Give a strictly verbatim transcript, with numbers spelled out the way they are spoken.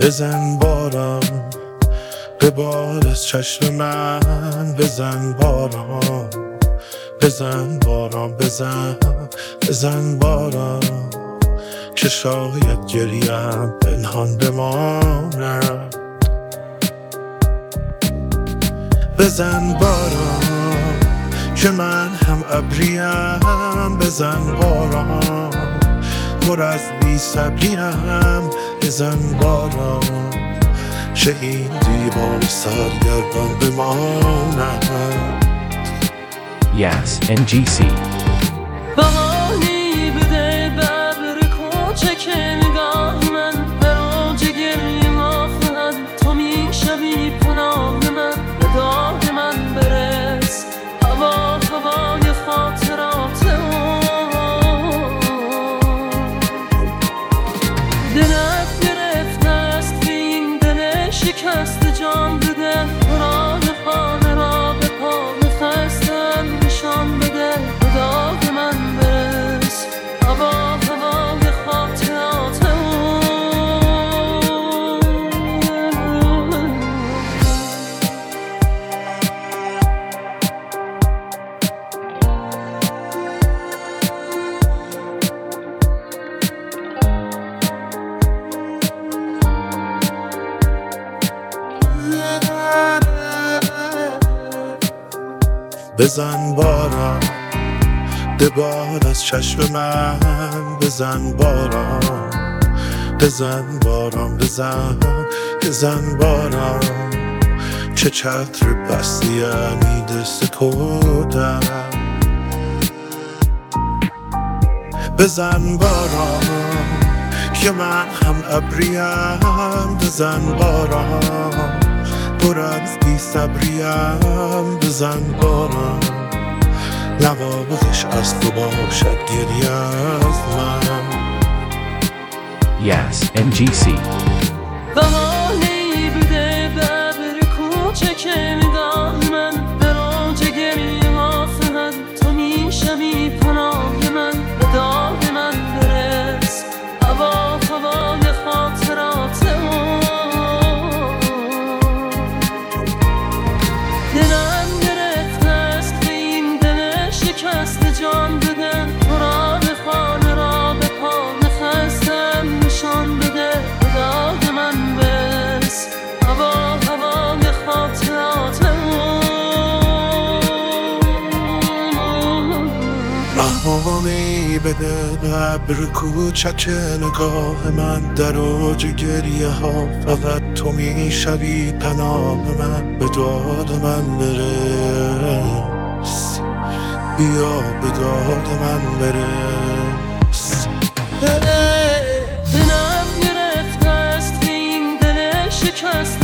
بزن باران به باد از چشم من، بزن باران بزن باران بزن بزن باران که شاید گریم پنهان بماند. بزن باران که من هم ابریم، بزن باران پر از بی صبریم، بزن باران که این دیوار سرگردان بماند. Yes ان جی سی بهانی بده ببر کوچک نگاه من، در اوج گریه آفت تو میشوی پناه من، به داد من برس هوا هوای خاطرات اون. دلت گرفته است به این دل شکست جان بده، راه خانه را به پا خستم نشان بده، به داد من برس هوا هوای خاطرات اون. بزن باران به باد از چشم من، بزن باران بزن باران بزن بزن باران که چتر بستی امید سکوتم. بزن باران که من هم ابریم، بزن باران پر از بی صبریم، بزن باران نوازش از تو باشد گریه از من. Yes ان جی سی بهانی بده ببر کوچک نگاه من، در اوج گریه آفت تو میشوی پناه من، به داد من برس هوا هوای خاطرات اون. دلم گرفته است به این دل شکست جان بده، قرآن خانه را به پا نخستم نشان بده، به داد من برس هوا هوای خاطرات اون. بهانی بده ببر کوچک نگاه من، در اوج گریه ها فقط تو میشوی پناه من، به داد من برس بیا به داد من برس. دلم گرفته است به این دل شکست